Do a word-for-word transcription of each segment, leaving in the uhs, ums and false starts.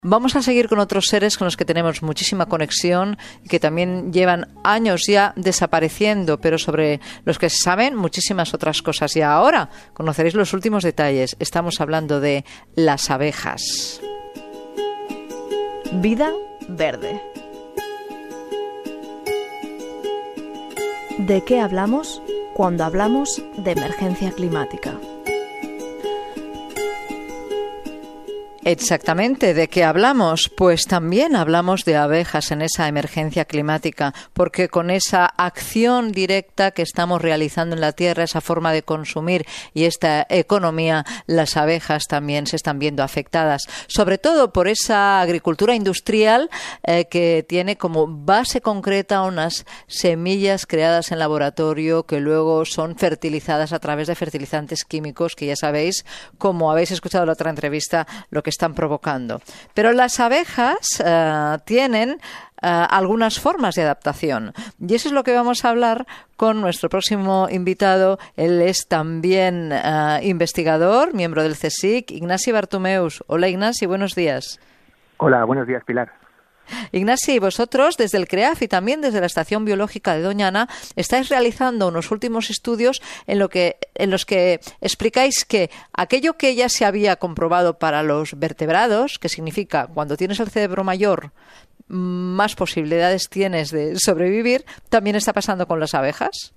Vamos a seguir con otros seres con los que tenemos muchísima conexión y que también llevan años ya desapareciendo, pero sobre los que se saben muchísimas otras cosas. Y ahora conoceréis los últimos detalles. Estamos hablando de las abejas. Vida verde. ¿De qué hablamos cuando hablamos de emergencia climática? Exactamente, ¿de qué hablamos? Pues también hablamos de abejas en esa emergencia climática, porque con esa acción directa que estamos realizando en la Tierra, esa forma de consumir y esta economía, las abejas también se están viendo afectadas, sobre todo por esa agricultura industrial eh, que tiene como base concreta unas semillas creadas en laboratorio que luego son fertilizadas a través de fertilizantes químicos que ya sabéis, como habéis escuchado en la otra entrevista, lo que están provocando. Pero las abejas uh, tienen uh, algunas formas de adaptación y eso es lo que vamos a hablar con nuestro próximo invitado. Él es también uh, investigador, miembro del CSIC, Ignasi Bartumeus. Hola Ignasi, buenos días. Hola, buenos días Pilar. Ignasi, vosotros desde el CREAF y también desde la Estación Biológica de Doñana estáis realizando unos últimos estudios en, lo que, en los que explicáis que aquello que ya se había comprobado para los vertebrados, que significa cuando tienes el cerebro mayor, más posibilidades tienes de sobrevivir, también está pasando con las abejas.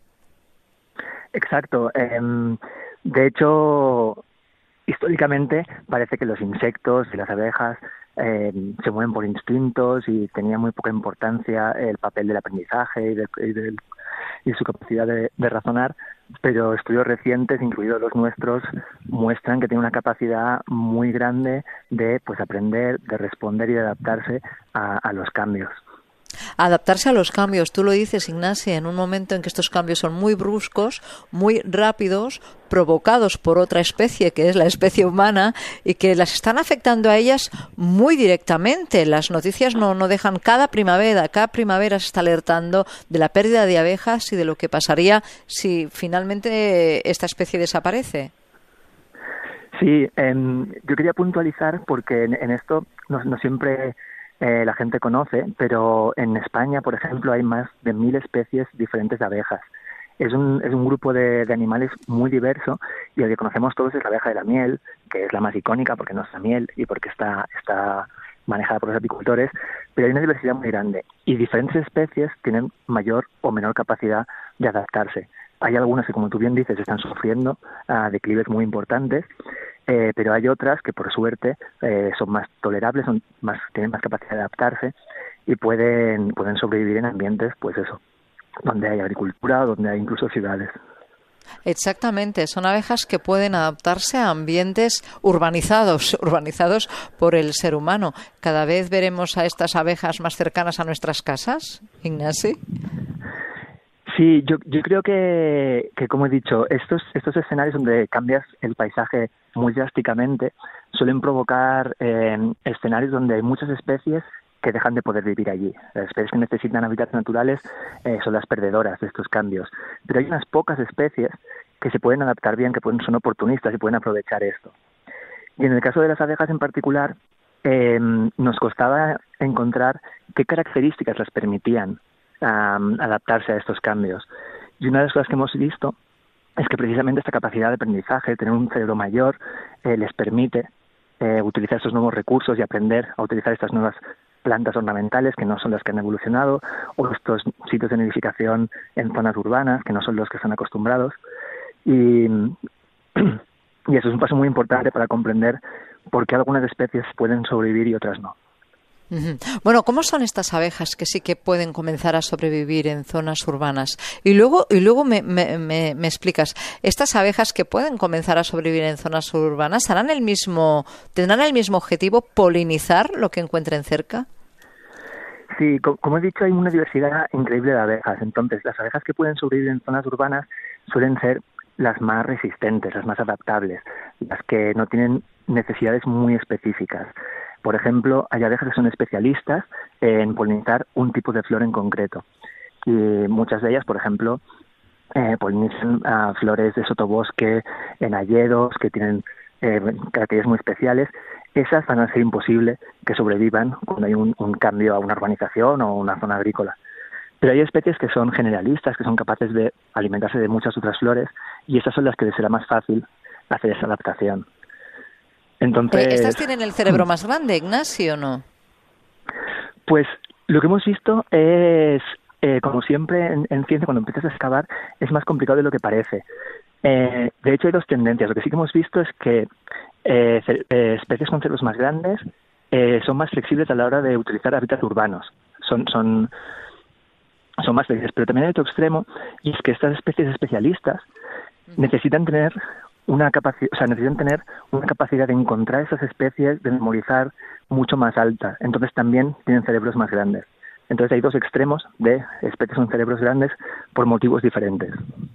Exacto. Eh, de hecho, históricamente parece que los insectos y las abejas Eh, se mueven por instintos y tenía muy poca importancia el papel del aprendizaje y, de, y, de, y su capacidad de, de razonar, pero estudios recientes, incluidos los nuestros, muestran que tiene una capacidad muy grande de pues aprender, de responder y de adaptarse a, a los cambios. Adaptarse a los cambios, tú lo dices, Ignasi, en un momento en que estos cambios son muy bruscos, muy rápidos, provocados por otra especie, que es la especie humana, y que las están afectando a ellas muy directamente. Las noticias no, no dejan, cada primavera, cada primavera se está alertando de la pérdida de abejas y de lo que pasaría si finalmente esta especie desaparece. Sí, eh, yo quería puntualizar porque en, en esto no, no siempre Eh, la gente conoce, pero en España, por ejemplo, hay más de mil especies diferentes de abejas. Es un, es un grupo de, de animales muy diverso y el que conocemos todos es la abeja de la miel, que es la más icónica porque no es la miel y porque está, está manejada por los apicultores, pero hay una diversidad muy grande y diferentes especies tienen mayor o menor capacidad de adaptarse. Hay algunas que, como tú bien dices, están sufriendo uh, declives muy importantes, eh, pero hay otras que, por suerte, eh, son más tolerables, son más, tienen más capacidad de adaptarse y pueden, pueden sobrevivir en ambientes, pues eso, donde hay agricultura, donde hay incluso ciudades. Exactamente, son abejas que pueden adaptarse a ambientes urbanizados, urbanizados por el ser humano. ¿Cada vez veremos a estas abejas más cercanas a nuestras casas, Ignasi? Sí, yo, yo creo que, que, como he dicho, estos, estos escenarios donde cambias el paisaje muy drásticamente suelen provocar eh, escenarios donde hay muchas especies que dejan de poder vivir allí. Las especies que necesitan hábitats naturales eh, son las perdedoras de estos cambios. Pero hay unas pocas especies que se pueden adaptar bien, que pueden, son oportunistas y pueden aprovechar esto. Y en el caso de las abejas en particular, eh, nos costaba encontrar qué características las permitían Um, adaptarse a estos cambios. Y una de las cosas que hemos visto es que precisamente esta capacidad de aprendizaje, tener un cerebro mayor, eh, les permite eh, utilizar estos nuevos recursos y aprender a utilizar estas nuevas plantas ornamentales que no son las que han evolucionado, o estos sitios de nidificación en zonas urbanas que no son los que están acostumbrados. Y, y eso es un paso muy importante para comprender por qué algunas especies pueden sobrevivir y otras no. Bueno, ¿cómo son estas abejas que sí que pueden comenzar a sobrevivir en zonas urbanas? Y luego, y luego me, me, me, me explicas, estas abejas que pueden comenzar a sobrevivir en zonas urbanas, ¿harán el mismo, tendrán el mismo objetivo, polinizar lo que encuentren cerca? Sí, como he dicho, hay una diversidad increíble de abejas. Entonces, las abejas que pueden sobrevivir en zonas urbanas suelen ser las más resistentes, las más adaptables, las que no tienen necesidades muy específicas. Por ejemplo, hay abejas que son especialistas en polinizar un tipo de flor en concreto. Y muchas de ellas, por ejemplo, eh, polinizan uh, flores de sotobosque en hayedos que tienen eh, características muy especiales esas van a ser imposible que sobrevivan cuando hay un, un cambio a una urbanización o una zona agrícola. Pero hay especies que son generalistas, que son capaces de alimentarse de muchas otras flores, y esas son las que les será más fácil hacer esa adaptación. Entonces, Eh, ¿Estas tienen el cerebro más grande, Ignacio, o no? Pues lo que hemos visto es, eh, como siempre en, en ciencia, cuando empiezas a excavar, es más complicado de lo que parece. Eh, de hecho, hay dos tendencias. Lo que sí que hemos visto es que eh, ce- eh, especies con cerebros más grandes eh, son más flexibles a la hora de utilizar hábitats urbanos. Son, son, son más flexibles. Pero también hay otro extremo, y es que estas especies especialistas necesitan tener una capacidad, o sea, necesitan tener una capacidad de encontrar esas especies, de memorizar mucho más alta. Entonces también tienen cerebros más grandes. Entonces hay dos extremos de especies con cerebros grandes por motivos diferentes.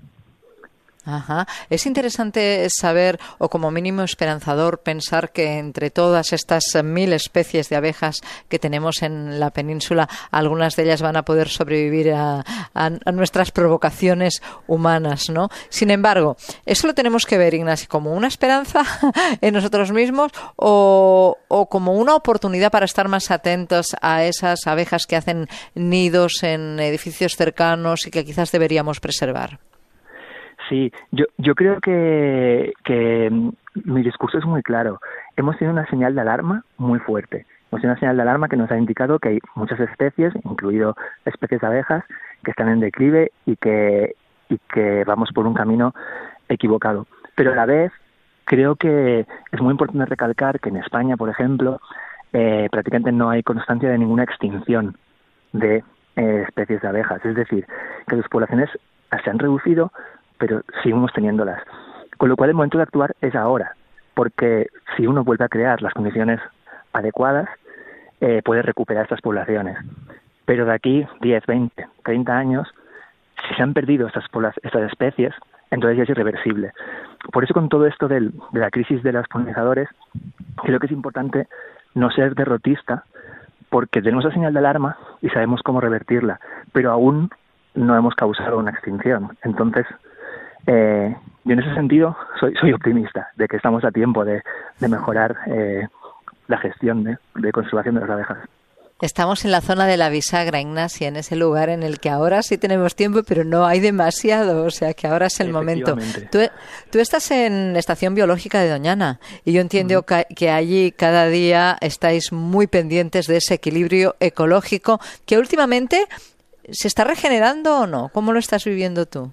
Ajá. Es interesante saber, o como mínimo esperanzador, pensar que entre todas estas mil especies de abejas que tenemos en la península, algunas de ellas van a poder sobrevivir a, a, a nuestras provocaciones humanas, ¿no? Sin embargo, ¿eso lo tenemos que ver, Ignacio, como una esperanza en nosotros mismos o, o como una oportunidad para estar más atentos a esas abejas que hacen nidos en edificios cercanos y que quizás deberíamos preservar? Sí, yo, yo creo que, que mi discurso es muy claro. Hemos tenido una señal de alarma muy fuerte. Hemos tenido una señal de alarma que nos ha indicado que hay muchas especies, incluido especies de abejas, que están en declive y que, y que vamos por un camino equivocado. Pero a la vez, creo que es muy importante recalcar que en España, por ejemplo, eh, prácticamente no hay constancia de ninguna extinción de eh, especies de abejas. Es decir, que las poblaciones se han reducido, pero seguimos teniéndolas. Con lo cual el momento de actuar es ahora, porque si uno vuelve a crear las condiciones adecuadas, eh, puede recuperar estas poblaciones. Pero de aquí diez, veinte, treinta años, si se han perdido estas, pobla- estas especies, entonces ya es irreversible. Por eso con todo esto del, de la crisis de los polinizadores, creo que es importante no ser derrotista, porque tenemos la señal de alarma y sabemos cómo revertirla, pero aún no hemos causado una extinción. Entonces, Eh, yo en ese sentido soy, soy optimista de que estamos a tiempo de, de mejorar eh, la gestión de, de conservación de las abejas. Estamos en la zona de la bisagra, Ignacia, en ese lugar en el que ahora sí tenemos tiempo, pero no hay demasiado, o sea que ahora es el momento. Tú, tú estás en la Estación Biológica de Doñana y yo entiendo uh-huh. que, que allí cada día estáis muy pendientes de ese equilibrio ecológico que últimamente se está regenerando o no. ¿Cómo lo estás viviendo tú?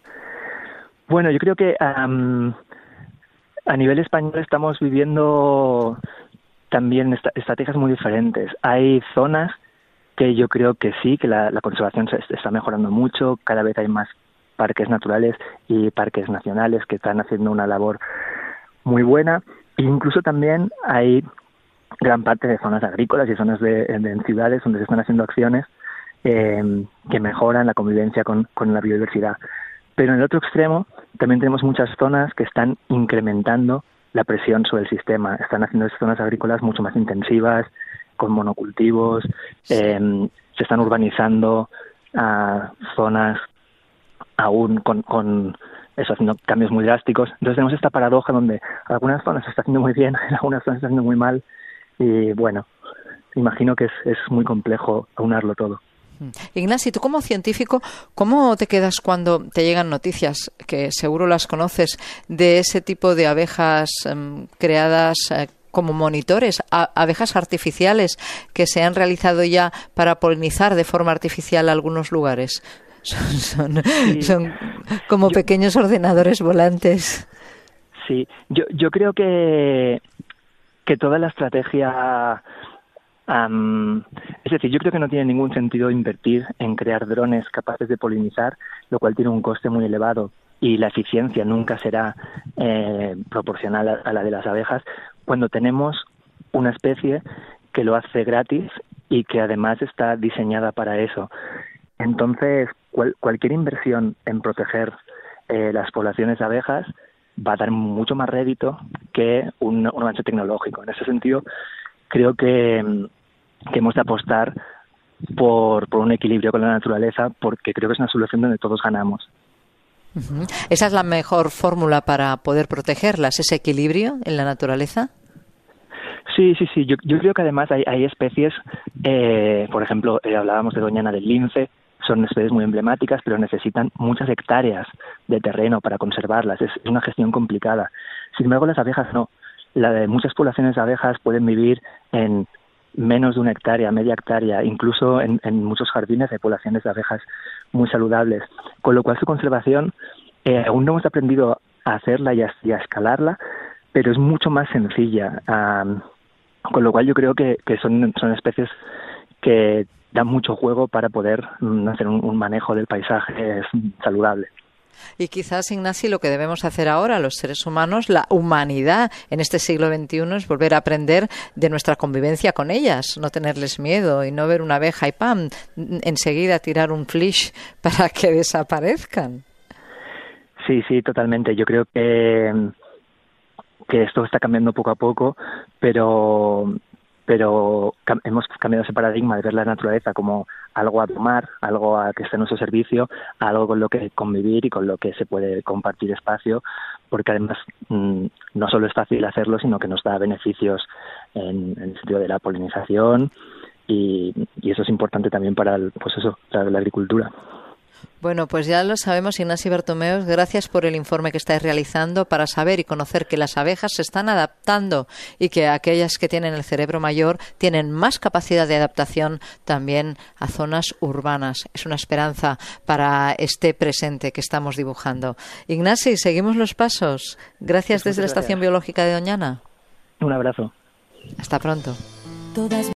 Bueno, yo creo que um, a nivel español estamos viviendo también est- estrategias muy diferentes. Hay zonas que yo creo que sí, que la, la conservación se está mejorando mucho, cada vez hay más parques naturales y parques nacionales que están haciendo una labor muy buena. E incluso también hay gran parte de zonas agrícolas y zonas de, de en ciudades donde se están haciendo acciones eh, que mejoran la convivencia con, con la biodiversidad. Pero en el otro extremo también tenemos muchas zonas que están incrementando la presión sobre el sistema. Están haciendo esas zonas agrícolas mucho más intensivas, con monocultivos, sí. eh, se están urbanizando a zonas aún con, con eso, haciendo cambios muy drásticos. Entonces tenemos esta paradoja donde algunas zonas se está haciendo muy bien, en algunas zonas se está haciendo muy mal, y bueno, imagino que es, es muy complejo aunarlo todo. Ignacio, tú como científico, ¿cómo te quedas cuando te llegan noticias, que seguro las conoces, de ese tipo de abejas um, creadas uh, como monitores, a, abejas artificiales que se han realizado ya para polinizar de forma artificial algunos lugares? Son, son, sí. son como yo, pequeños ordenadores volantes. Sí, yo, yo creo que, que toda la estrategia... Um, es decir, yo creo que no tiene ningún sentido invertir en crear drones capaces de polinizar, lo cual tiene un coste muy elevado y la eficiencia nunca será eh, proporcional a, a la de las abejas, cuando tenemos una especie que lo hace gratis y que además está diseñada para eso. Entonces, cual, cualquier inversión en proteger eh, las poblaciones de abejas va a dar mucho más rédito que un, un avance tecnológico. En ese sentido, creo que, que hemos de apostar por, por un equilibrio con la naturaleza, porque creo que es una solución donde todos ganamos. Uh-huh. ¿Esa es la mejor fórmula para poder protegerlas, ese equilibrio en la naturaleza? Sí, sí, sí. Yo, yo creo que además hay, hay especies, eh, por ejemplo, eh, hablábamos de doñana del lince, son especies muy emblemáticas, pero necesitan muchas hectáreas de terreno para conservarlas. Es una gestión complicada. Sin embargo, las abejas no. La de muchas poblaciones de abejas pueden vivir en menos de una hectárea, media hectárea, incluso en, en muchos jardines hay poblaciones de abejas muy saludables, con lo cual su conservación eh, aún no hemos aprendido a hacerla y a, y a escalarla, pero es mucho más sencilla, um, con lo cual yo creo que, que son, son especies que dan mucho juego para poder um, hacer un, un manejo del paisaje saludable. Y quizás, Ignasi, lo que debemos hacer ahora, los seres humanos, la humanidad en este siglo veintiuno, es volver a aprender de nuestra convivencia con ellas, no tenerles miedo y no ver una abeja y ¡pam!, enseguida tirar un flish para que desaparezcan. Sí, sí, totalmente. Yo creo que, que esto está cambiando poco a poco, pero... pero hemos cambiado ese paradigma de ver la naturaleza como algo a tomar, algo a que esté a nuestro servicio, algo con lo que convivir y con lo que se puede compartir espacio, porque además mmm, no solo es fácil hacerlo, sino que nos da beneficios en, en el sentido de la polinización y, y eso es importante también para el, pues eso, para la agricultura. Bueno, pues ya lo sabemos, Ignasi Bertomeus, gracias por el informe que estáis realizando para saber y conocer que las abejas se están adaptando y que aquellas que tienen el cerebro mayor tienen más capacidad de adaptación también a zonas urbanas. Es una esperanza para este presente que estamos dibujando. Ignasi, seguimos los pasos. Gracias desde la Estación Biológica de Doñana. Un abrazo. Hasta pronto. Todas